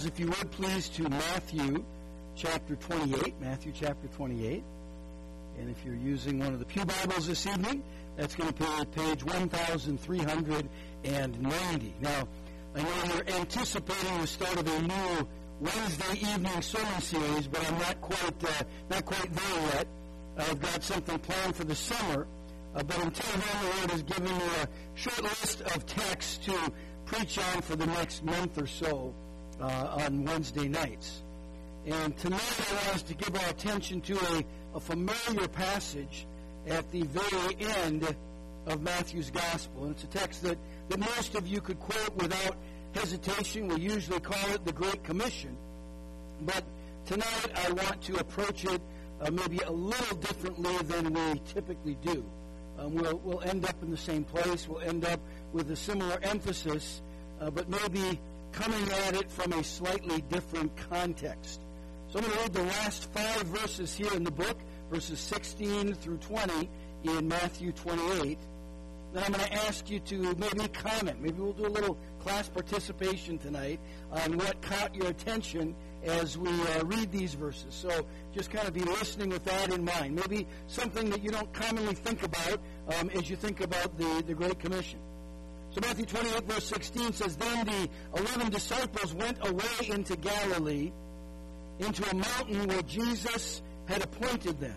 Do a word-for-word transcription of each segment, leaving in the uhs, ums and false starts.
If you would please to Matthew chapter twenty-eight, Matthew chapter twenty-eight. And if you're using one of the Pew Bibles this evening, that's going to be at page one thousand three hundred ninety. Now, I know you're anticipating the start of a new Wednesday evening sermon series, but I'm not quite uh, not quite there yet. I've got something planned for the summer, uh, but until then, the Lord has given me a short list of texts to preach on for the next month or so. Uh, on Wednesday nights. And tonight I want us to give our attention to a, a familiar passage at the very end of Matthew's Gospel. And it's a text that, that most of you could quote without hesitation. We usually call it the Great Commission. But tonight I want to approach it uh, maybe a little differently than we typically do. Um, we'll, we'll end up in the same place. We'll end up with a similar emphasis, uh, but maybe coming at it from a slightly different context. So I'm going to read the last five verses here in the book, verses sixteen through twenty in Matthew twenty-eight. Then I'm going to ask you to maybe comment. Maybe we'll do a little class participation tonight on what caught your attention as we uh, read these verses. So just kind of be listening with that in mind. Maybe something that you don't commonly think about um, as you think about the, the Great Commission. So Matthew twenty-eight, verse sixteen says, Then the eleven disciples went away into Galilee, into a mountain where Jesus had appointed them.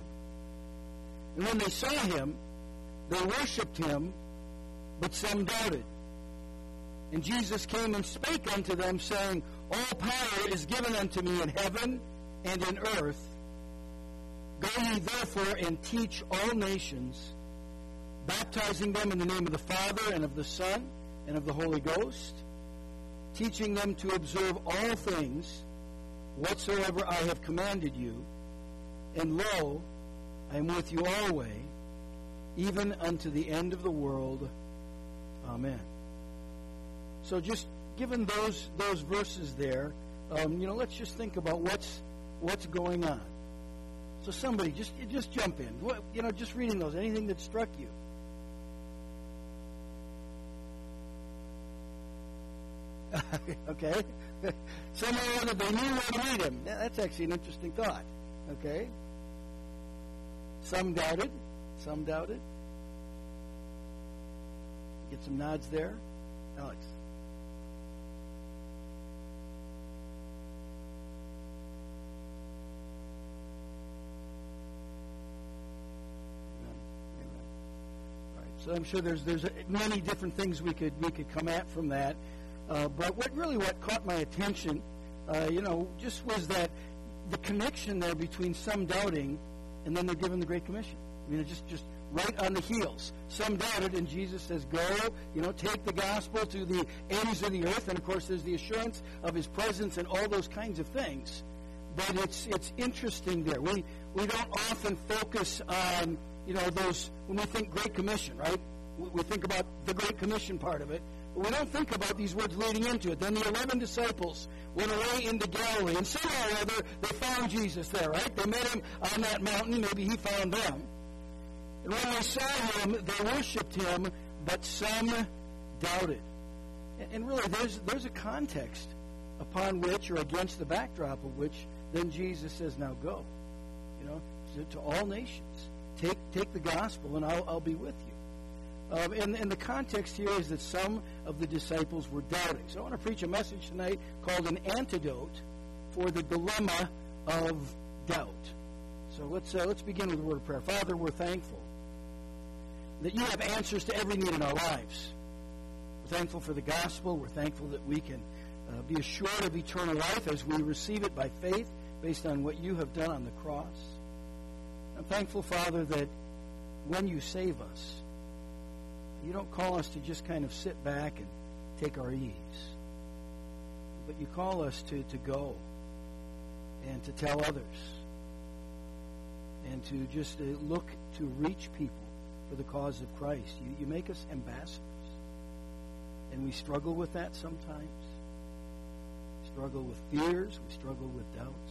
And when they saw him, they worshipped him, but some doubted. And Jesus came and spake unto them, saying, All power is given unto me in heaven and in earth. Go ye therefore and teach all nations, baptizing them in the name of the Father and of the Son and of the Holy Ghost, teaching them to observe all things whatsoever I have commanded you. And lo, I am with you always, even unto the end of the world. Amen. So just given those those verses there, um, you know, let's just think about what's what's going on. So somebody just just jump in. What, you know, just reading those, anything that struck you. Okay. Somehow or other they knew where to meet him. Yeah, that's actually an interesting thought. Okay. Some doubted. Some doubted. Get some nods there. Alex. Amen. Amen. All right. So I'm sure there's there's many different things we could we could come at from that. Uh, but what really what caught my attention, uh, you know, just was that the connection there between some doubting and then they're given the Great Commission. I mean, it's just, just right on the heels. Some doubted, and Jesus says, go, you know, take the gospel to the ends of the earth. And, of course, there's the assurance of his presence and all those kinds of things. But it's it's interesting there. We, we don't often focus on, you know, those, when we think Great Commission, right? We, we think about the Great Commission part of it. But we don't think about these words leading into it. Then the eleven disciples went away into Galilee, and somehow or other they found Jesus there, right? They met him on that mountain. Maybe he found them. And when they saw him, they worshipped him, but some doubted. And, and really, there's there's a context upon which, or against the backdrop of which, then Jesus says, now go, you know, to, to all nations. Take take the gospel, and I'll, I'll be with you. Um, and, and the context here is that some of the disciples were doubting. So I want to preach a message tonight called An Antidote for the Dilemma of Doubt. So let's uh, let's begin with a word of prayer. Father, we're thankful that you have answers to every need in our lives. We're thankful for the gospel. We're thankful that we can uh, be assured of eternal life as we receive it by faith based on what you have done on the cross. I'm thankful, Father, that when you save us, you don't call us to just kind of sit back and take our ease. But you call us to, to go and to tell others and to just uh, look to reach people for the cause of Christ. You, you make us ambassadors. And we struggle with that sometimes. We struggle with fears. We struggle with doubts.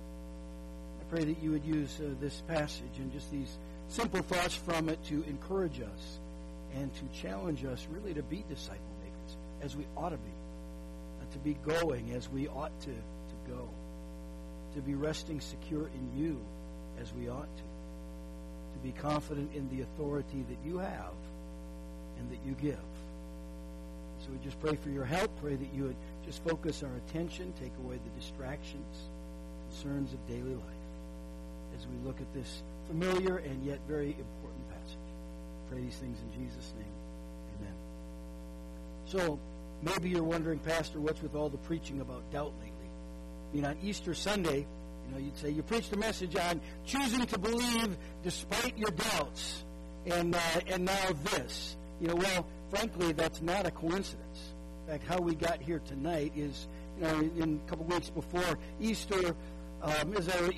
I pray that you would use uh, this passage and just these simple thoughts from it to encourage us and to challenge us really to be disciple makers, as we ought to be, uh, to be going as we ought to, to go, to be resting secure in you as we ought to, to be confident in the authority that you have and that you give. So we just pray for your help. Pray that you would just focus our attention, take away the distractions, concerns of daily life as we look at this familiar and yet very important passage. Pray these things in Jesus' name. Amen. So maybe you're wondering, Pastor, what's with all the preaching about doubt lately? I mean, on Easter Sunday, you know, you'd say you preached a message on choosing to believe despite your doubts, and uh, and now this. You know, well, frankly, that's not a coincidence. In fact, how we got here tonight is, you know, in a couple weeks before Easter, um, is a,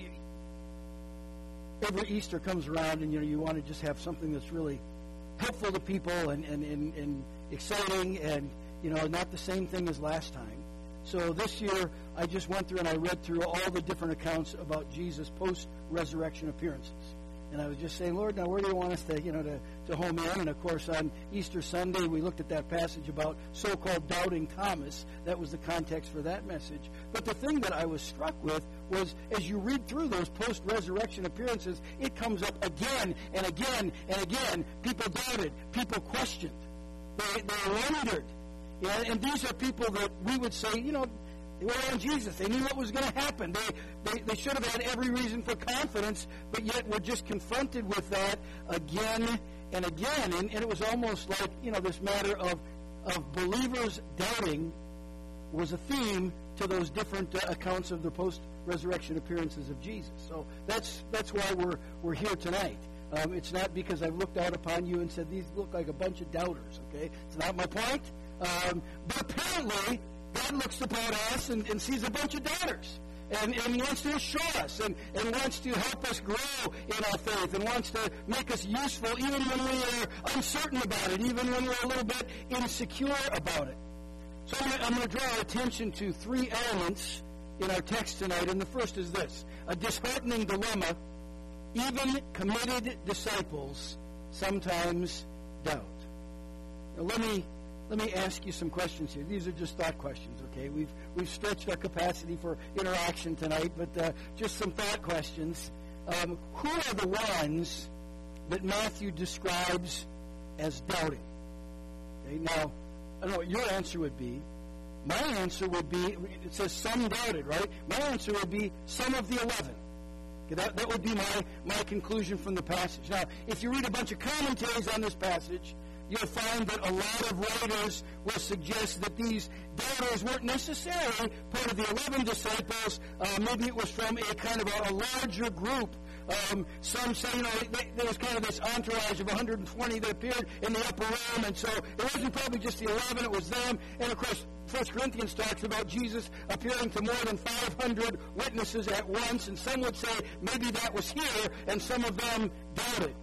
every Easter comes around, and you know, you want to just have something that's really helpful to people and, and, and, and exciting, and you know, not the same thing as last time. So this year, I just went through and I read through all the different accounts about Jesus' post-resurrection appearances. And I was just saying, Lord, now where do you want us to, you know, to, to home in? And, of course, on Easter Sunday, we looked at that passage about so-called doubting Thomas. That was the context for that message. But the thing that I was struck with was, as you read through those post-resurrection appearances, it comes up again and again and again. People doubted. People questioned. They, they wondered. Yeah, and these are people that we would say, you know, they were around Jesus. They knew what was going to happen. They, they they should have had every reason for confidence, but yet we're just confronted with that again and again. And, and it was almost like, you know, this matter of, of believers doubting was a theme to those different uh, accounts of the post-resurrection appearances of Jesus. So that's that's why we're we're here tonight. Um, it's not because I've looked out upon you and said, these look like a bunch of doubters, okay? It's not my point. Um, but apparently, God looks upon us and, and sees a bunch of doubters and, and wants to assure us and, and wants to help us grow in our faith and wants to make us useful even when we are uncertain about it, even when we're a little bit insecure about it. So I'm going to draw our attention to three elements in our text tonight, and the first is this: a disheartening dilemma. Even committed disciples sometimes doubt. Now, let me let me ask you some questions here. These are just thought questions, okay? We've we've stretched our capacity for interaction tonight, but uh, just some thought questions. Um, who are the ones that Matthew describes as doubting? Okay, now, I don't know what your answer would be. My answer would be, it says some doubted, right? My answer would be some of the eleven. Okay, that, that would be my, my conclusion from the passage. Now, if you read a bunch of commentaries on this passage, you'll find that a lot of writers will suggest that these doubters weren't necessarily part of the eleven disciples. Uh, maybe it was from a kind of a, a larger group. Um, some say, you know, they, there was kind of this entourage of one hundred twenty that appeared in the upper room, and so it wasn't probably just the eleven, it was them. And, of course, First Corinthians talks about Jesus appearing to more than five hundred witnesses at once, and some would say maybe that was here, and some of them doubted.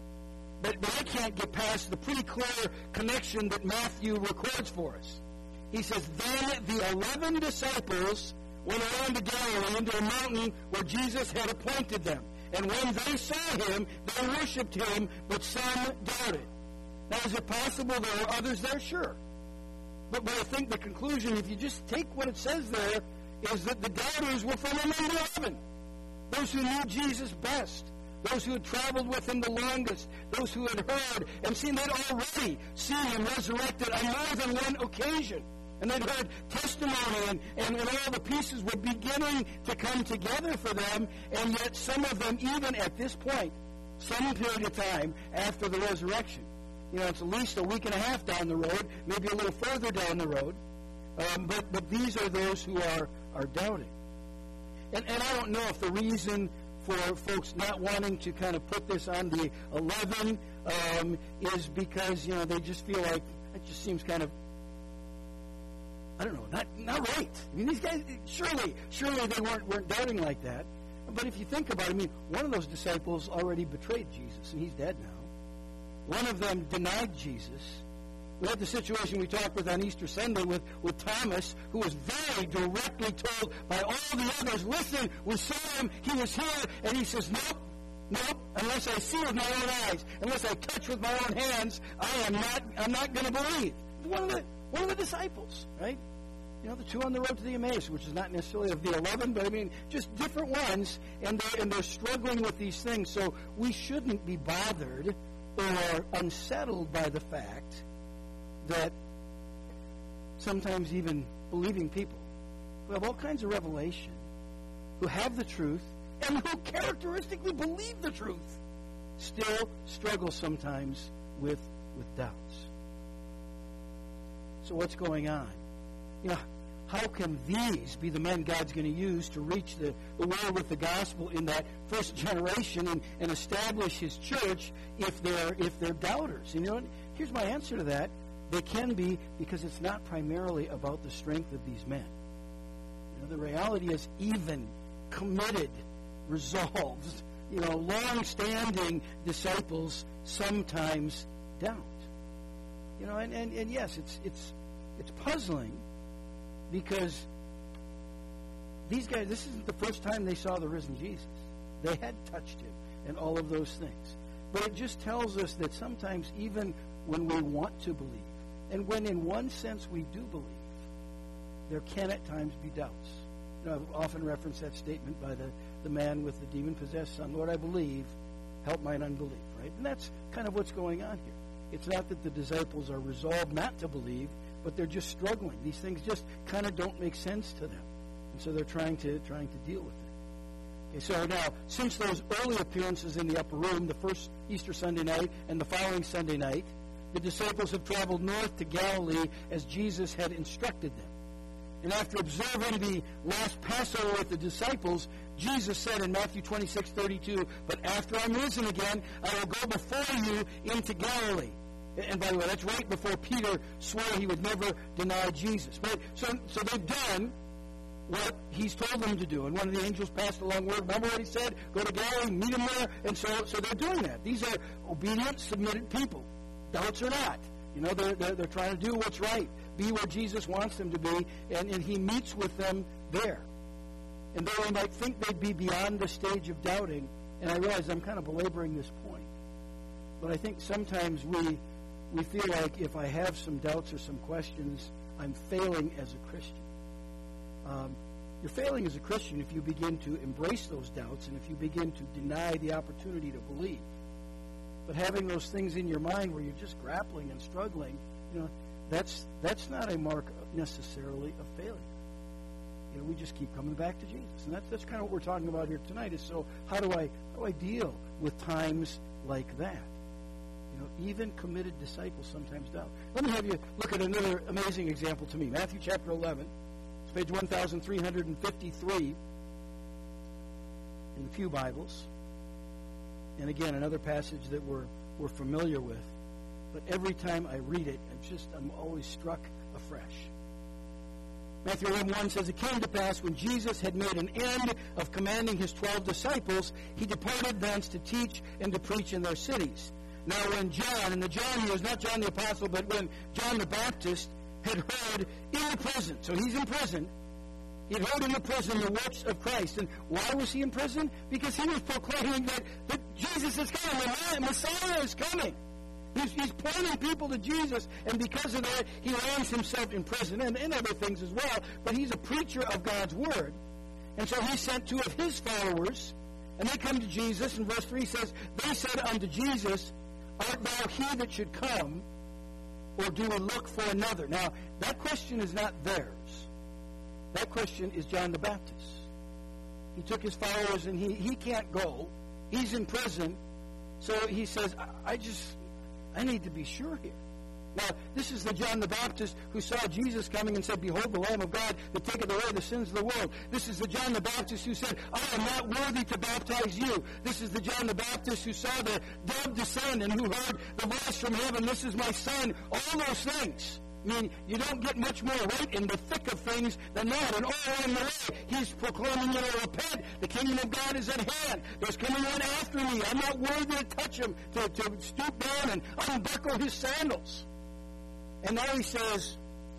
But, but I can't get past the pretty clear connection that Matthew records for us. He says, then the eleven disciples went around to Galilee into a mountain where Jesus had appointed them. And when they saw him, they worshipped him, but some doubted. Now, is it possible there were others there? Sure. But, but I think the conclusion, if you just take what it says there, is that the doubters were from among the eleven. Those who knew Jesus best. Those who had traveled with him the longest. Those who had heard and seen, they'd already seen him resurrected on more than one occasion. And they'd heard testimony, and, and, and all the pieces were beginning to come together for them, and yet some of them, even at this point, some period of time after the resurrection, you know, it's at least a week and a half down the road, maybe a little further down the road, um, but, but these are those who are, are doubting. And, and I don't know if the reason for folks not wanting to kind of put this on the eleven um, is because, you know, they just feel like it just seems kind of, I don't know, not not right. I mean, these guys, surely, surely they weren't weren't doubting like that. But if you think about it, I mean, one of those disciples already betrayed Jesus, and he's dead now. One of them denied Jesus. We had the situation we talked with on Easter Sunday with, with Thomas, who was very directly told by all the others, listen, we saw him, he was here, and he says, nope, nope, unless I see with my own eyes, unless I touch with my own hands, I am not, I'm not going to believe. One of the, one of the disciples, right? You know, the two on the road to the Emmaus, which is not necessarily of the eleven, but I mean, just different ones, and they're, and they're struggling with these things. So we shouldn't be bothered or unsettled by the fact that sometimes even believing people who have all kinds of revelation, who have the truth, and who characteristically believe the truth, still struggle sometimes with, with doubts. So what's going on? You know, how can these be the men God's going to use to reach the, the world with the gospel in that first generation and, and establish His church if they're if they're doubters? And you know, here's my answer to that. They can be, because it's not primarily about the strength of these men. You know, the reality is even committed, resolved, you know, long-standing disciples sometimes doubt. You know, and, and, and yes, it's it's it's puzzling, because these guys, this isn't the first time they saw the risen Jesus. They had touched Him and all of those things. But it just tells us that sometimes even when we want to believe, and when in one sense we do believe, there can at times be doubts. You know, I've often referenced that statement by the, the man with the demon-possessed son, Lord, I believe, help mine unbelief, right? And that's kind of what's going on here. It's not that the disciples are resolved not to believe, but they're just struggling. These things just kind of don't make sense to them. And so they're trying to trying to deal with it. Okay, so now, since those early appearances in the upper room, the first Easter Sunday night and the following Sunday night, the disciples have traveled north to Galilee as Jesus had instructed them. And after observing the last Passover with the disciples, Jesus said in Matthew twenty-six thirty-two, but after I'm risen again, I will go before you into Galilee. And by the way, that's right before Peter swore he would never deny Jesus. Right? So, so they've done what He's told them to do. And one of the angels passed along word. Remember what He said? Go to Galilee, meet Him there. And so, so they're doing that. These are obedient, submitted people. Doubts or not. You know, they're, they're, they're trying to do what's right. Be where Jesus wants them to be. And, and He meets with them there. And though I might think they'd be beyond the stage of doubting, and I realize I'm kind of belaboring this point, but I think sometimes we we feel like if I have some doubts or some questions, I'm failing as a Christian. Um, you're failing as a Christian if you begin to embrace those doubts and if you begin to deny the opportunity to believe. But having those things in your mind where you're just grappling and struggling, you know, that's that's not a mark of necessarily of failure. You know, we just keep coming back to Jesus, and that's that's kind of what we're talking about here tonight. Is so how do I how do I deal with times like that? You know, even committed disciples sometimes doubt. Let me have you look at another amazing example to me. Matthew chapter eleven, it's page one thousand three hundred fifty-three in the Pew Bibles. And again, another passage that we're we're familiar with, but every time I read it, I'm just I'm always struck afresh. Matthew eleven one says, it came to pass when Jesus had made an end of commanding His twelve disciples, He departed thence to teach and to preach in their cities. Now when John, and the John here is not John the Apostle, but when John the Baptist had heard in the prison, so he's in prison, he had heard in the prison the works of Christ. And why was he in prison? Because he was proclaiming that, that Jesus is coming, the Messiah is coming. He's, he's pointing people to Jesus, and because of that, he lands himself in prison, and, and other things as well, but he's a preacher of God's Word. And so he sent two of his followers, and they come to Jesus, and verse three says, they said unto Jesus, art thou he that should come, or do we look for another? Now, that question is not theirs. That question is John the Baptist. He took his followers, and he, he can't go. He's in prison, so he says, I, I just... I need to be sure here. Now, this is the John the Baptist who saw Jesus coming and said, behold the Lamb of God that taketh away the sins of the world. This is the John the Baptist who said, I am not worthy to baptize you. This is the John the Baptist who saw the dove descend and who heard the voice from heaven, this is my son. All those things. I mean, you don't get much more right in the thick of things than that. And all along the way, he's proclaiming, you know, repent. The kingdom of God is at hand. There's coming one after me. I'm not worthy to touch him, to, to stoop down and unbuckle his sandals. And now he says,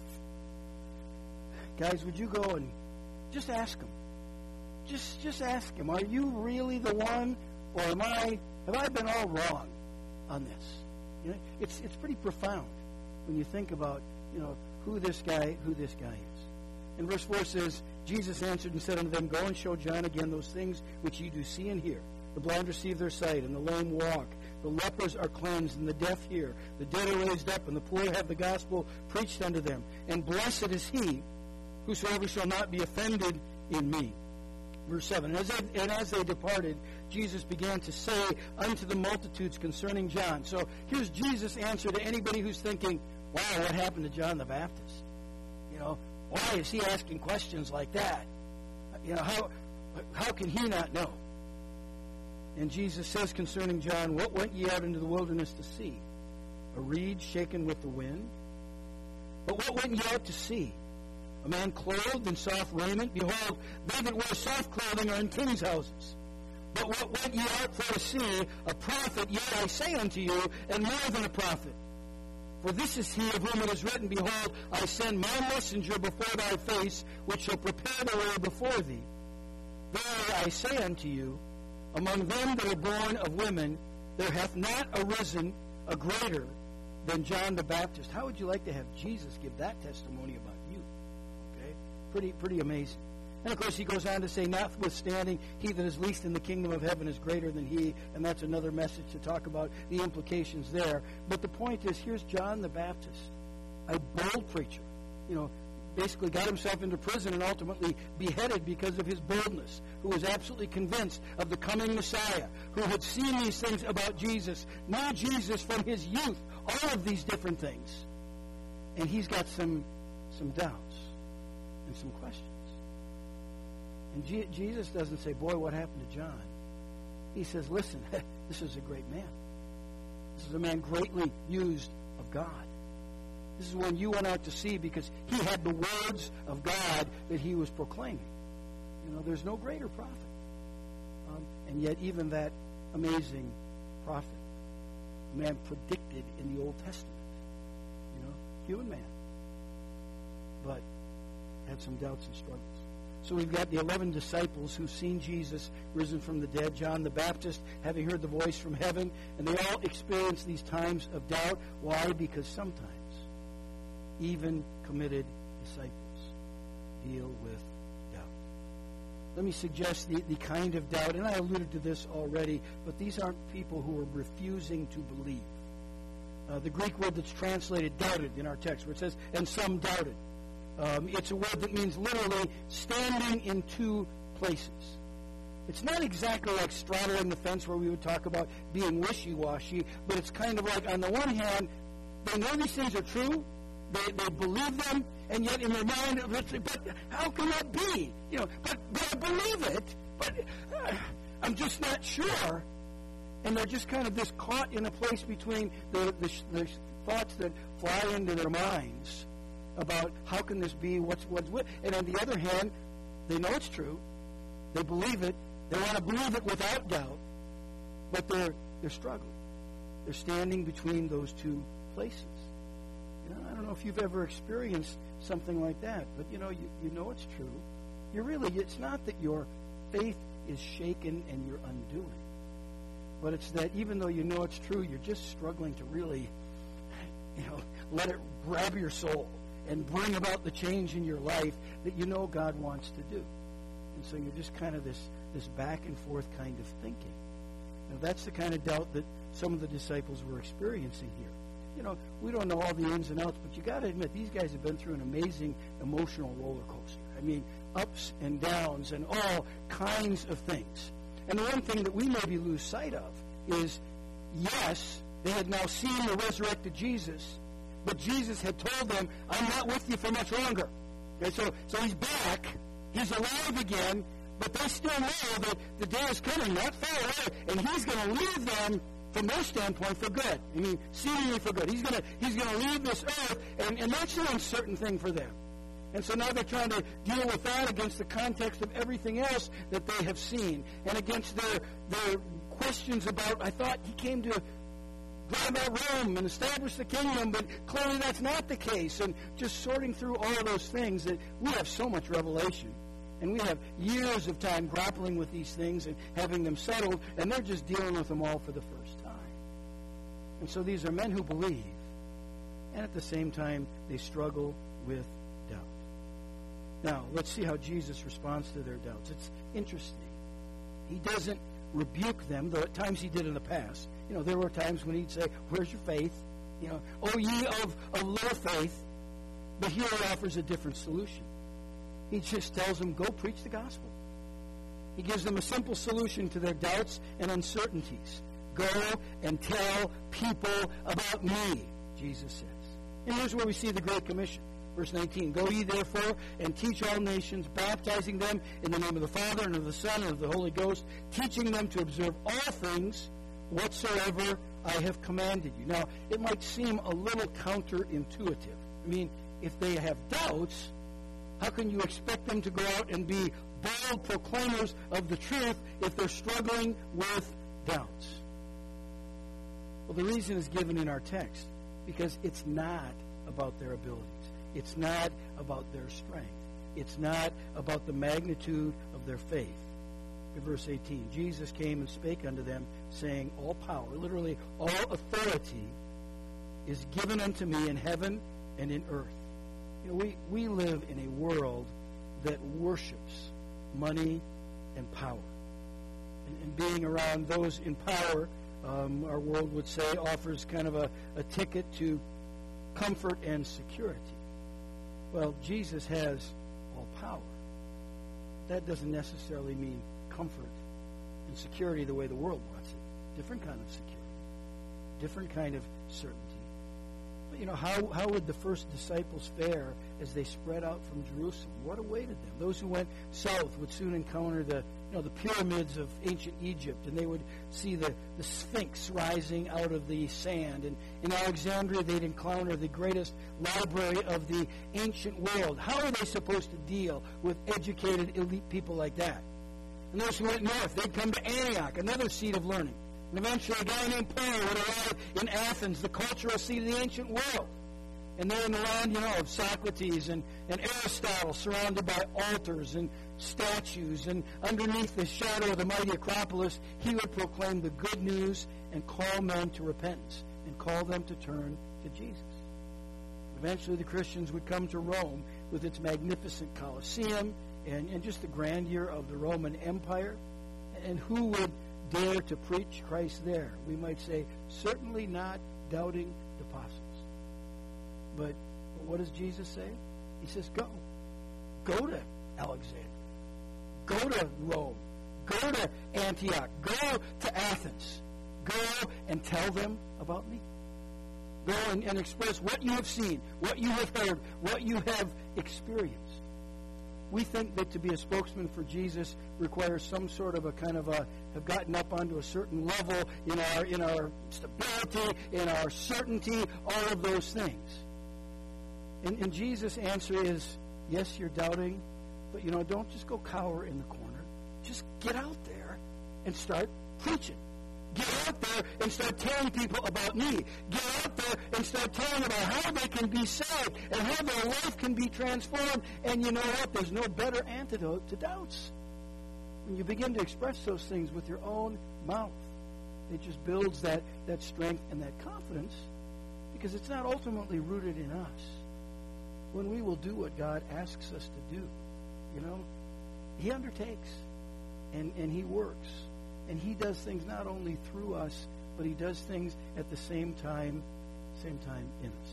guys, would you go and just ask him? Just, just ask him, are you really the one, or am I, have I been all wrong on this? You know, it's, it's pretty profound when you think about, you know, who this guy, who this guy is. And verse four says, Jesus answered and said unto them, Go and show John again those things which ye do see and hear. The blind receive their sight, and the lame walk. The lepers are cleansed, and the deaf hear. The dead are raised up, and the poor have the gospel preached unto them. And blessed is he whosoever shall not be offended in me. Verse seven, and as, they, and as they departed, Jesus began to say unto the multitudes concerning John. So here's Jesus' answer to anybody who's thinking, wow, what happened to John the Baptist? You know, why is he asking questions like that? You know, how how can he not know? And Jesus says concerning John, What went ye out into the wilderness to see? A reed shaken with the wind? But what went ye out to see? A man clothed in soft raiment? Behold, they that wear soft clothing are in kings' houses. But what went ye out for to see? A prophet, yet I say unto you, and more than a prophet. For this is he of whom it is written, Behold, I send my messenger before thy face, which shall prepare the way before thee. Verily I say unto you, among them that are born of women, there hath not arisen a greater than John the Baptist. How would you like to have Jesus give that testimony about you? Okay? Pretty, pretty amazing. And, of course, he goes on to say, Notwithstanding, he that is least in the kingdom of heaven is greater than he. And that's another message to talk about the implications there. But the point is, here's John the Baptist, a bold preacher. You know, basically got himself into prison and ultimately beheaded because of his boldness, who was absolutely convinced of the coming Messiah, who had seen these things about Jesus, knew Jesus from his youth, all of these different things. And he's got some, some doubts and some questions. And G- Jesus doesn't say, boy, what happened to John? He says, listen, this is a great man. This is a man greatly used of God. This is one you went out to see because he had the words of God that he was proclaiming. You know, there's no greater prophet. Um, and yet even that amazing prophet, a man predicted in the Old Testament, you know, human man, but had some doubts and struggles. So we've got the eleven disciples who've seen Jesus risen from the dead, John the Baptist having heard the voice from heaven, and they all experience these times of doubt. Why? Because sometimes even committed disciples deal with doubt. Let me suggest the, the kind of doubt, and I alluded to this already, but these aren't people who are refusing to believe. Uh, the Greek word that's translated doubted in our text, where it says, and some doubted. Um, it's a word that means literally standing in two places. It's not exactly like straddling the fence where we would talk about being wishy-washy, but it's kind of like, on the one hand, they know these things are true, they, they believe them, and yet in their mind, but how can that be? You know, but, but I believe it, but uh, I'm just not sure. And they're just kind of this caught in a place between the, the, the thoughts that fly into their minds about how can this be, what's what's what. And on the other hand, they know it's true. They believe it. They want to believe it without doubt. But they're they're struggling. They're standing between those two places. You know, I don't know if you've ever experienced something like that, but you know, you, you know it's true. You're really, it's not that your faith is shaken and you're undoing. But it's that even though you know it's true, you're just struggling to really, you know, let it grab your soul and bring about the change in your life that you know God wants to do. And so you're just kind of this, this back and forth kind of thinking. Now, that's the kind of doubt that some of the disciples were experiencing here. You know, we don't know all the ins and outs, but you got to admit, these guys have been through an amazing emotional roller coaster. I mean, ups and downs and all kinds of things. And the one thing that we maybe lose sight of is, yes, they had now seen the resurrected Jesus, but Jesus had told them, I'm not with you for much longer. Okay, so, so he's back, he's alive again, but they still know that the day is coming, not far away, and he's going to leave them from their standpoint for good. I mean, seemingly for good. He's going to he's going to leave this earth, and, and that's an uncertain thing for them. And so now they're trying to deal with that against the context of everything else that they have seen, and against their their questions about, I thought he came to drive out Rome and establish the kingdom, but clearly that's not the case. And just sorting through all of those things, that we have so much revelation. And we have years of time grappling with these things and having them settled, and they're just dealing with them all for the first time. And so these are men who believe, and at the same time, they struggle with doubt. Now, let's see how Jesus responds to their doubts. It's interesting. He doesn't rebuke them, though at times he did in the past. You know, there were times when he'd say, where's your faith? You know, O ye of, of low faith. But here he offers a different solution. He just tells them, go preach the gospel. He gives them a simple solution to their doubts and uncertainties. Go and tell people about me, Jesus says. And here's where we see the Great Commission. Verse nineteen, go ye therefore and teach all nations, baptizing them in the name of the Father and of the Son and of the Holy Ghost, teaching them to observe all things whatsoever I have commanded you. Now, it might seem a little counterintuitive. I mean, if they have doubts, how can you expect them to go out and be bold proclaimers of the truth if they're struggling with doubts? Well, the reason is given in our text, because it's not about their abilities. It's not about their strength. It's not about the magnitude of their faith. In verse eighteen, Jesus came and spake unto them, saying, all power, literally all authority, is given unto me in heaven and in earth. You know, we, we live in a world that worships money and power. And, and being around those in power, um, our world would say, offers kind of a, a ticket to comfort and security. Well, Jesus has all power. That doesn't necessarily mean comfort and security the way the world wants it. Different kind of security. Different kind of certainty. But, you know, how, how would the first disciples fare as they spread out from Jerusalem? What awaited them? Those who went south would soon encounter the, you know, the pyramids of ancient Egypt, and they would see the, the Sphinx rising out of the sand. And in Alexandria, they'd encounter the greatest library of the ancient world. How are they supposed to deal with educated, elite people like that? And those who went north, they'd come to Antioch, another seat of learning. And eventually a guy named Paul would arrive in Athens, the cultural seat of the ancient world. And they're in the land, you know, of Socrates and, and Aristotle, surrounded by altars and statues. And underneath the shadow of the mighty Acropolis, he would proclaim the good news and call men to repentance and call them to turn to Jesus. Eventually the Christians would come to Rome with its magnificent Colosseum and, and just the grandeur of the Roman Empire. And who would dare to preach Christ there? We might say, certainly not doubting the apostles. But, but what does Jesus say? He says, go. Go to Alexandria. Go to Rome. Go to Antioch. Go to Athens. Go and tell them about me. Go and, and express what you have seen, what you have heard, what you have experienced. We think that to be a spokesman for Jesus requires some sort of a kind of a, have gotten up onto a certain level in our, in our stability, in our certainty, all of those things. And, and Jesus' answer is, yes, you're doubting, but, you know, don't just go cower in the corner. Just get out there and start preaching. Get out there and start telling people about me. Get out there and start telling about how they can be saved and how their life can be transformed. And you know what? There's no better antidote to doubts. When you begin to express those things with your own mouth, it just builds that, that strength and that confidence, because it's not ultimately rooted in us. When we will do what God asks us to do, you know, He undertakes and, and He works. And He does things not only through us, but He does things at the same time, same time in us.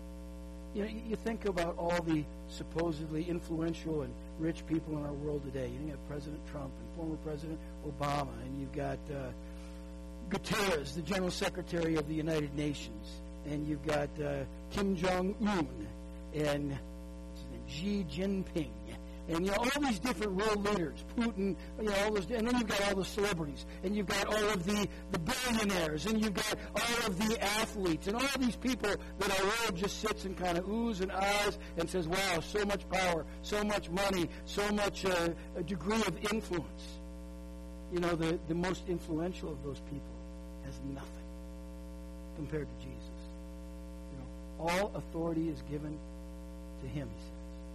You know, you think about all the supposedly influential and rich people in our world today. You have President Trump and former President Obama, and you've got uh, Guterres, the General Secretary of the United Nations, and you've got uh, Kim Jong-un and what's his name, Xi Jinping. And, you know, all these different world leaders, Putin, you know, all those, and then you've got all the celebrities, and you've got all of the, the billionaires, and you've got all of the athletes, and all of these people that our world just sits and kind of oohs and ahs and says, wow, so much power, so much money, so much uh, a degree of influence. You know, the, the most influential of those people has nothing compared to Jesus. You know, all authority is given to Him, He says.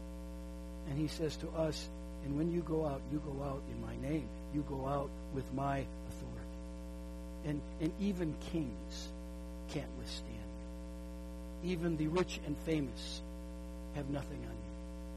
And He says to us, and when you go out, you go out in my name. You go out with my authority. And, and even kings can't withstand you. Even the rich and famous have nothing on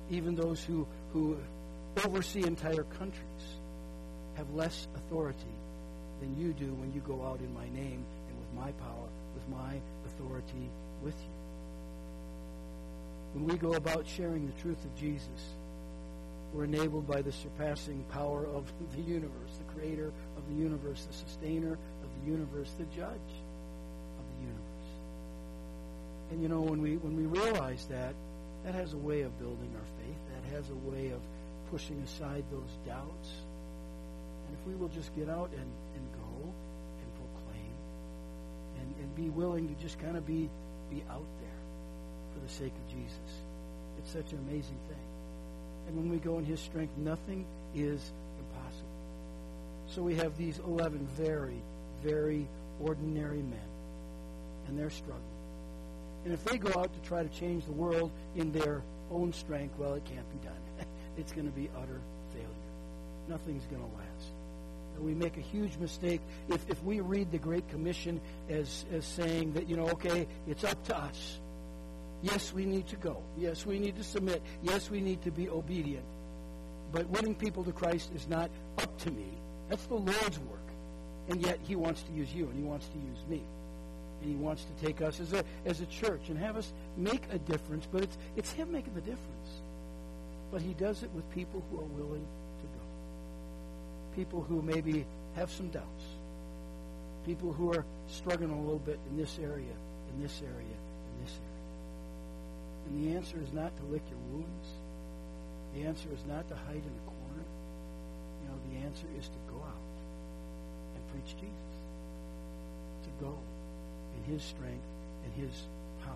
Even those who, who oversee entire countries have less authority than you do when you go out in my name and with my power, with my authority with you. When we go about sharing the truth of Jesus, we're enabled by the surpassing power of the universe, the creator of the universe, the sustainer of the universe, the judge of the universe. And you know, when we when we realize that, that has a way of building our faith. That has a way of pushing aside those doubts. And if we will just get out and, and go and proclaim and, and be willing to just kind of be, be out there for the sake of Jesus, it's such an amazing thing. And when we go in His strength, nothing is impossible. So we have these eleven very, very ordinary men, and they're struggling. And if they go out to try to change the world in their own strength, well, it can't be done. It's going to be utter failure. Nothing's going to last. And we make a huge mistake if, if we read the Great Commission as, as saying that, you know, okay, it's up to us. Yes, we need to go. Yes, we need to submit. Yes, we need to be obedient. But winning people to Christ is not up to me. That's the Lord's work. And yet He wants to use you, and He wants to use me. And He wants to take us as a as a church and have us make a difference. But it's it's Him making the difference. But He does it with people who are willing to go. People who maybe have some doubts. People who are struggling a little bit in this area, in this area, in this area. And the answer is not to lick your wounds. The answer is not to hide in a corner. You know, the answer is to go out and preach Jesus. To go in His strength and His power.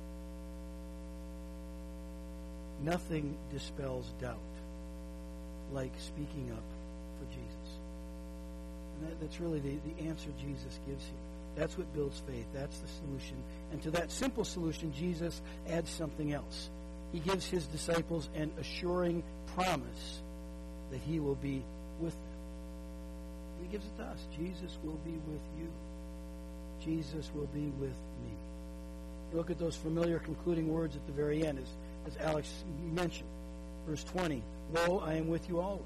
Nothing dispels doubt like speaking up for Jesus. And that, that's really the, the answer Jesus gives here. That's what builds faith. That's the solution. And to that simple solution, Jesus adds something else. He gives His disciples an assuring promise that He will be with them. And He gives it to us. Jesus will be with you. Jesus will be with me. You look at those familiar concluding words at the very end, as, as Alex mentioned. Verse twenty, Lo, I am with you always,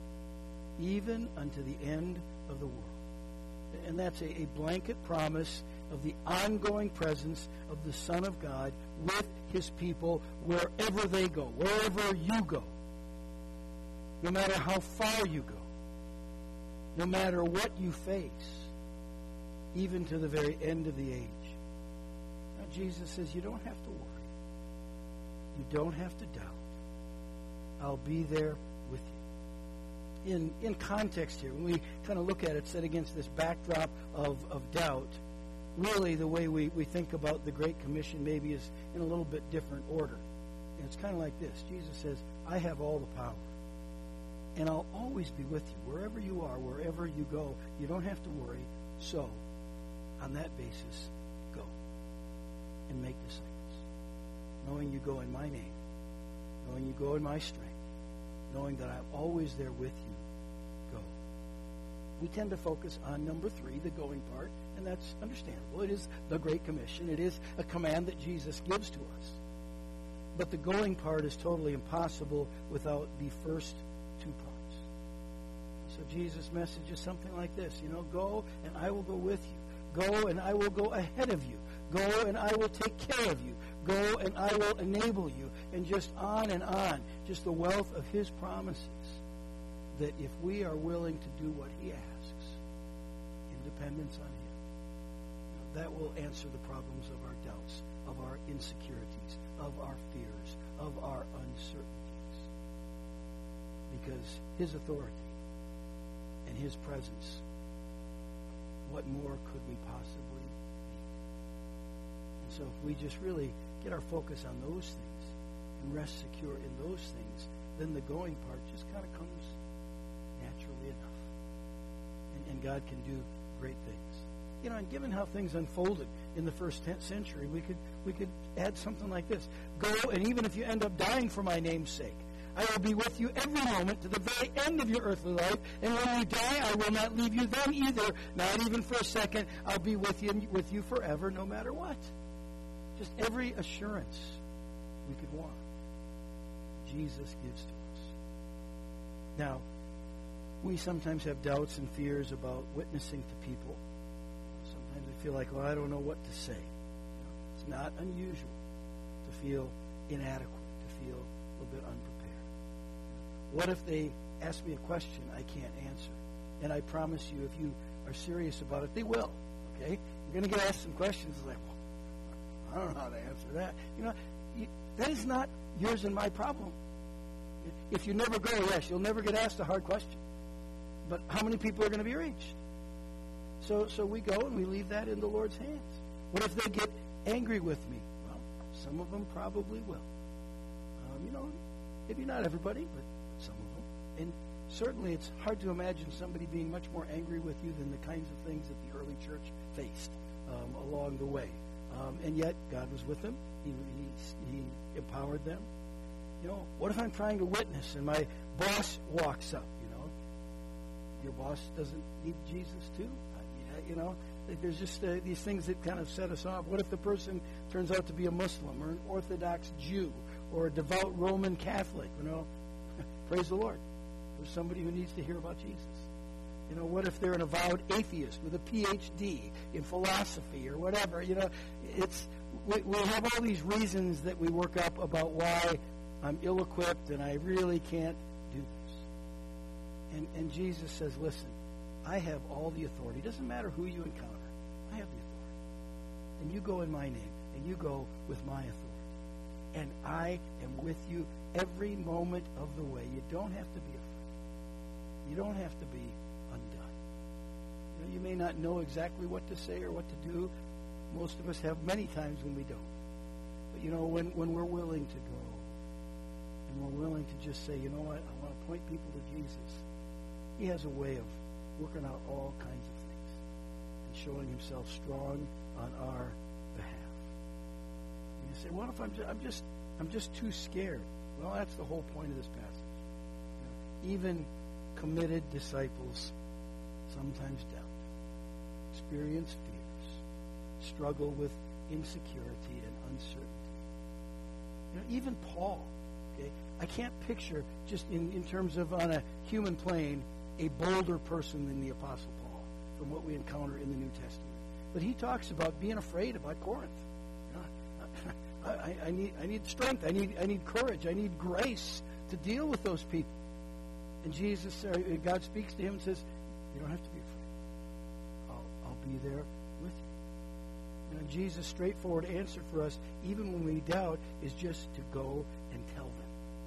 even unto the end of the world. And that's a, a blanket promise of the ongoing presence of the Son of God with His people wherever they go, wherever you go. No matter how far you go. No matter what you face. Even to the very end of the age. Now, Jesus says you don't have to worry. You don't have to doubt. I'll be there with you. In in context here, when we kind of look at it set against this backdrop of, of doubt, really the way we, we think about the Great Commission maybe is in a little bit different order. And it's kind of like this. Jesus says, I have all the power. And I'll always be with you. Wherever you are, wherever you go, you don't have to worry. So, on that basis, go and make disciples. Knowing you go in my name. Knowing you go in my strength. Knowing that I'm always there with you, go. We tend to focus on number three, the going part, and that's understandable. It is the Great Commission. It is a command that Jesus gives to us. But the going part is totally impossible without the first two parts. So Jesus' message is something like this. You know, go and I will go with you. Go and I will go ahead of you. Go and I will take care of you. Go and I will enable you. And just on and on. Just the wealth of His promises. That if we are willing to do what He asks, in dependence on Him, that will answer the problems of our doubts, of our insecurities, of our fears, of our uncertainties. Because His authority and His presence, what more could we possibly need? And so if we just really get our focus on those things and rest secure in those things, then the going part just kind of comes naturally enough. And, and God can do great things. You know, and given how things unfolded in the first century, we could we could add something like this. Go, and even if you end up dying for my name's sake, I will be with you every moment to the very end of your earthly life. And when you die, I will not leave you then either, not even for a second. I'll be with you with you forever, no matter what. Just every assurance we could want. Jesus gives to us. Now, we sometimes have doubts and fears about witnessing to people. Sometimes we feel like, well, I don't know what to say. You know, it's not unusual to feel inadequate, to feel a little bit unprepared. What if they ask me a question I can't answer? And I promise you, if you are serious about it, they will. Okay? You're going to get asked some questions like, well, I don't know how to answer that. You know, you, that is not yours and my problem. If you never go, yes, you'll never get asked a hard question. But how many people are going to be reached? So, so we go and we leave that in the Lord's hands. What if they get angry with me? Well, some of them probably will. Um, you know, maybe not everybody, but some of them. And certainly it's hard to imagine somebody being much more angry with you than the kinds of things that the early church faced um, along the way. Um, and yet, God was with them. He, he, he empowered them. You know, what if I'm trying to witness and my boss walks up, you know? Your boss doesn't need Jesus too? I mean, you know, there's just uh, these things that kind of set us off. What if the person turns out to be a Muslim or an Orthodox Jew or a devout Roman Catholic? You know, praise the Lord. There's somebody who needs to hear about Jesus. You know, what if they're an avowed atheist with a P H D in philosophy or whatever? You know, it's we, we have all these reasons that we work up about why I'm ill-equipped and I really can't do this. And, and Jesus says, listen, I have all the authority. It doesn't matter who you encounter. I have the authority. And you go in my name, and you go with my authority. And I am with you every moment of the way. You don't have to be afraid. You don't have to be undone. You know, you may not know exactly what to say or what to do. Most of us have many times when we don't. But, you know, when, when we're willing to go, and we're willing to just say, you know what, I want to point people to Jesus. He has a way of working out all kinds of things and showing himself strong on our behalf. And you say, what if I'm just, I'm just, I'm just too scared? Well, that's the whole point of this passage. You know, even committed disciples sometimes doubt, experience fears, struggle with insecurity and uncertainty. You know, even Paul. Okay? I can't picture, just in, in terms of on a human plane, a bolder person than the Apostle Paul from what we encounter in the New Testament. But he talks about being afraid about Corinth. You know, I, I, I need I need strength. I need I need courage. I need grace to deal with those people. And Jesus, uh, God speaks to him and says, "You don't have to be afraid. I'll I'll be there with you." And Jesus' straightforward answer for us, even when we doubt, is just to go and tell them.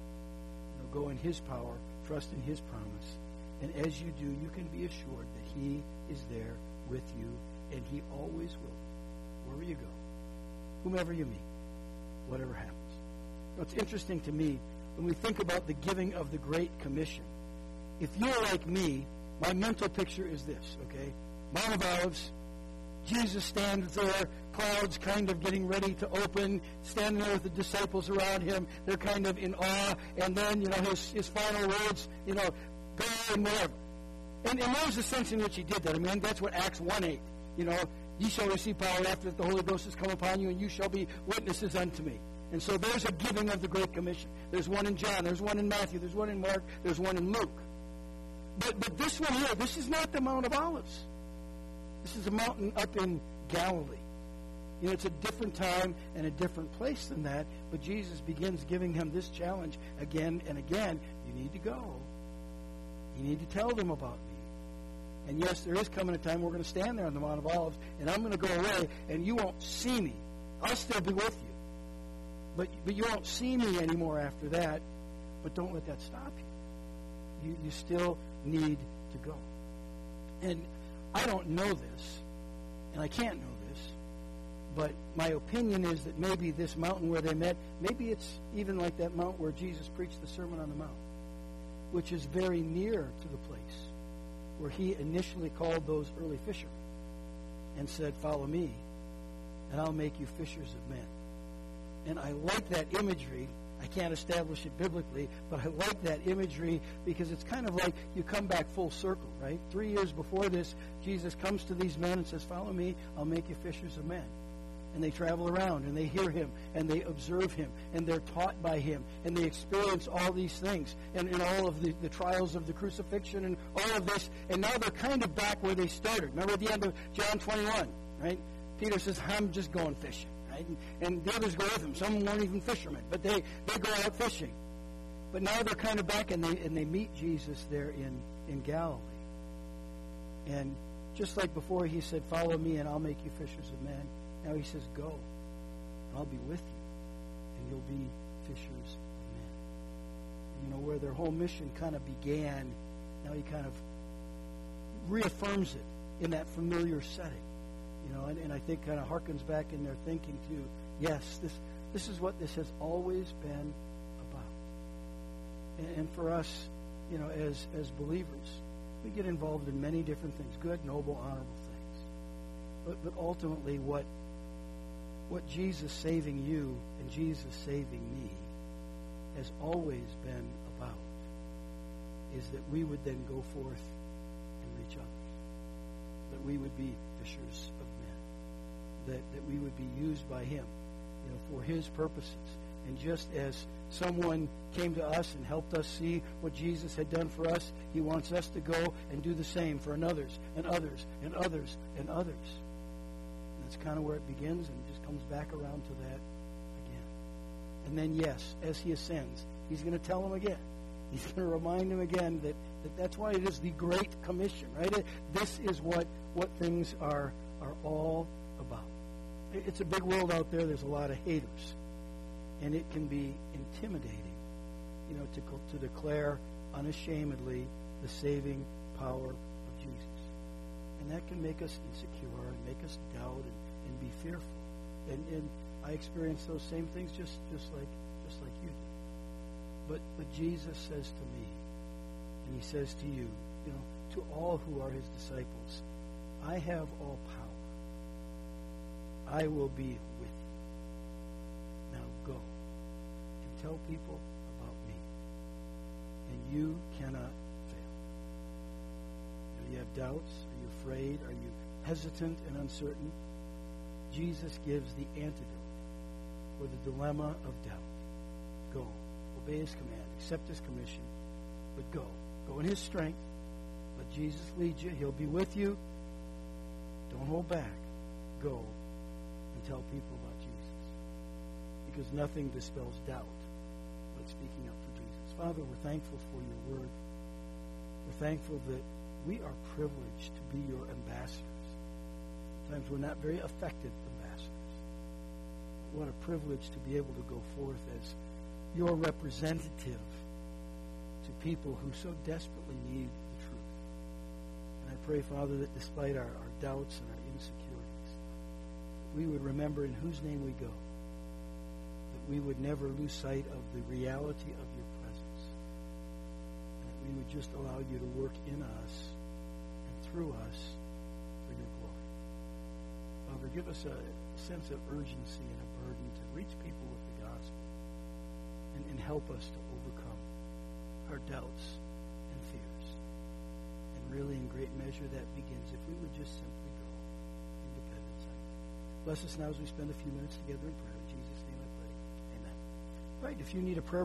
Go in his power, trust in his promise. And as you do, you can be assured that he is there with you, and he always will, wherever you go, whomever you meet, whatever happens. Now, it's interesting to me, when we think about the giving of the Great Commission, if you're like me, my mental picture is this, okay? Mount of Olives, Jesus stands there, clouds kind of getting ready to open, standing there with the disciples around him. They're kind of in awe. And then, you know, his, his final words, you know, go and whatever. And, and there's a sense in which he did that. I mean, that's what Acts one eight, you know, ye shall receive power after that the Holy Ghost has come upon you, and you shall be witnesses unto me. And so there's a giving of the Great Commission. There's one in John. There's one in Matthew. There's one in Mark. There's one in Luke. But, but this one here, this is not the Mount of Olives. This is a mountain up in Galilee. You know, it's a different time and a different place than that, but Jesus begins giving him this challenge again and again. You need to go. You need to tell them about me. And yes, there is coming a time we're going to stand there on the Mount of Olives, and I'm going to go away, and you won't see me. I'll still be with you. But, but you won't see me anymore after that, but don't let that stop you. You, you still need to go. And I don't know this, and I can't know this, but my opinion is that maybe this mountain where they met, maybe it's even like that mount where Jesus preached the Sermon on the Mount, which is very near to the place where he initially called those early fishermen and said, follow me, and I'll make you fishers of men. And I like that imagery. I can't establish it biblically, but I like that imagery because it's kind of like you come back full circle, right? Three years before this, Jesus comes to these men and says, follow me, I'll make you fishers of men. and they travel around, and they hear him, and they observe him, and they're taught by him, and they experience all these things, and, and all of the, the trials of the crucifixion, and all of this, and now they're kind of back where they started. Remember at the end of John twenty-one, right? Peter says, I'm just going fishing, right? And, and the others go with him. Some weren't even fishermen, but they, they go out fishing. But now they're kind of back, and they and they meet Jesus there in, in Galilee. And just like before, he said, follow me, and I'll make you fishers of men. Now he says, go, and I'll be with you, and you'll be fishers of men. You know, where their whole mission kind of began, now he kind of reaffirms it in that familiar setting. You know, and, and I think kind of harkens back in their thinking to, yes, this this is what this has always been about. And, and for us, you know, as as believers, we get involved in many different things, good, noble, honorable things. But but ultimately, what what Jesus saving you and Jesus saving me has always been about is that we would then go forth and reach others. That we would be fishers of men. That that we would be used by him, you know, for his purposes. And just as someone came to us and helped us see what Jesus had done for us, he wants us to go and do the same for others and others and others and others. And that's kind of where it begins, and it just comes back around to that again. And then, yes, as he ascends, he's going to tell them again. He's going to remind them again that, that that's why it is the Great Commission, right? It, this is what, what things are, are all about. It, it's a big world out there. There's a lot of haters. And it can be intimidating, you know, to to declare unashamedly the saving power of Jesus. And that can make us insecure and make us doubt and, and be fearful. And, and I experience those same things just, just like just like you do. But but Jesus says to me, and he says to you, you know, to all who are his disciples, I have all power. I will be with you. Now go and tell people about me. And you cannot fail. Do you have doubts? Are you afraid? Are you hesitant and uncertain? Jesus gives the antidote for the dilemma of doubt. Go. Obey his command. Accept his commission. But go. Go in his strength. Let Jesus lead you. He'll be with you. Don't hold back. Go and tell people about Jesus. Because nothing dispels doubt but speaking up for Jesus. Father, we're thankful for your word. We're thankful that we are privileged to be your ambassadors. Sometimes we're not very effective ambassadors. What a privilege to be able to go forth as your representative to people who so desperately need the truth. And I pray, Father, that despite our, our doubts and our insecurities, we would remember in whose name we go, that we would never lose sight of the reality of your presence, and that we would just allow you to work in us and through us for your glory. Father, give us a sense of urgency and a burden to reach people with the gospel, and, and help us to overcome our doubts and fears. And really, in great measure, that begins if we would just simply go in dependence on you. Bless us now as we spend a few minutes together in prayer. In Jesus' name I pray. Amen. All right, if you need a prayer